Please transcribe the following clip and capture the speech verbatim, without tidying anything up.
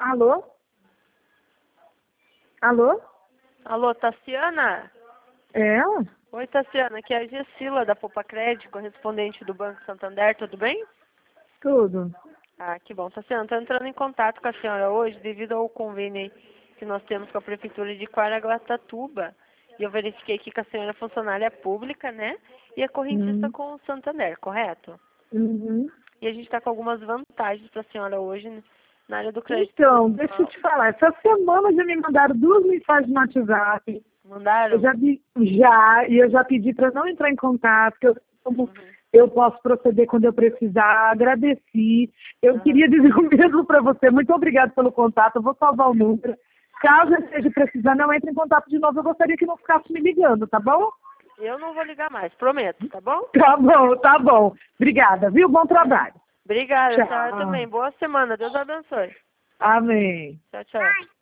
Alô? Alô? Alô, Tassiana? É ela? Oi, Tassiana, aqui é a Gessila da Poupa Crédito, correspondente do Banco Santander, tudo bem? Tudo. Ah, que bom. Tassiana, estou entrando em contato com a senhora hoje devido ao convênio aí que nós temos com a Prefeitura de Caraguatatuba. E eu verifiquei aqui que a senhora é funcionária pública, né? E é correntista Uhum. com o Santander, correto? Uhum. E a gente está com algumas vantagens para a senhora hoje né, na área do crédito Então, deixa eu pessoal. te falar. Essa semana já me mandaram duas mensagens no WhatsApp. Eu Mandaram? já vi, já, e eu já pedi para não entrar em contato, que eu, como Uhum. eu posso proceder quando eu precisar. Agradeci. Eu Aham. queria dizer o mesmo para você. Muito obrigada pelo contato. Eu vou salvar o número. Caso eu esteja precisando, não entre em contato de novo. Eu gostaria que não ficasse me ligando, tá bom? Eu não vou ligar mais, prometo, tá bom? Tá bom, tá bom. Obrigada, viu? Bom trabalho. Obrigada, a senhora Tchau. também. Boa semana. Deus abençoe. Amém. Tchau, tchau.